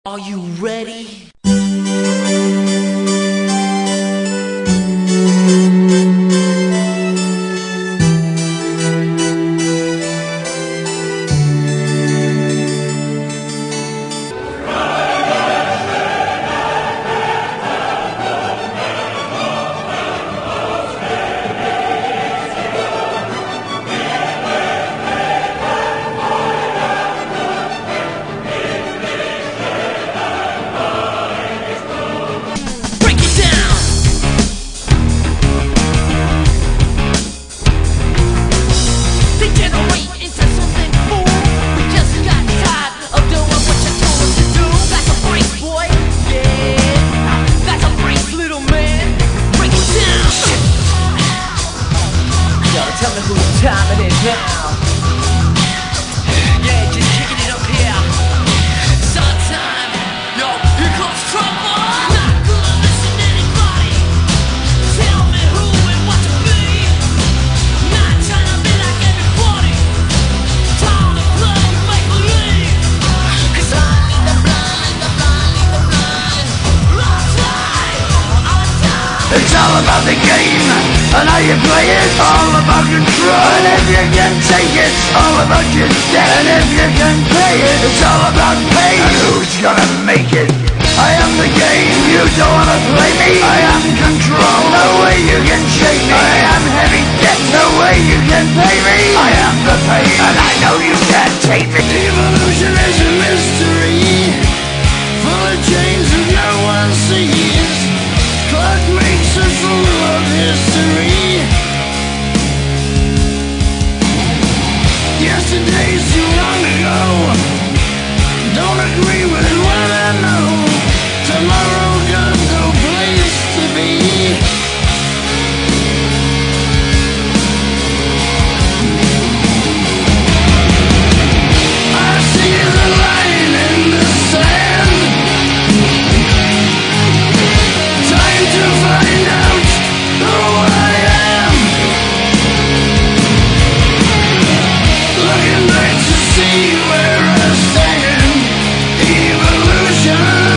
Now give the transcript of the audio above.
Are you ready? Tell me whose time it is now. Yeah, just kicking it up here. It's our time. Yo, here comes trouble. Not gonna listen to anybody. Tell me who and what to be. Not trying to be like everybody. Time to play and make believe. 'Cause I need the blind, the blind, the blind. All time. It's all about the game and how you play it. All about control, and if you can take it, all about your debt. And if you can pay it, it's all about pay. And who's gonna make it? I am the game, you don't wanna play me. I am control, no way you can shake me. I am heavy debt, no way you can pay me. I am the pain, and I know you can't take me. Evolution is a mystery.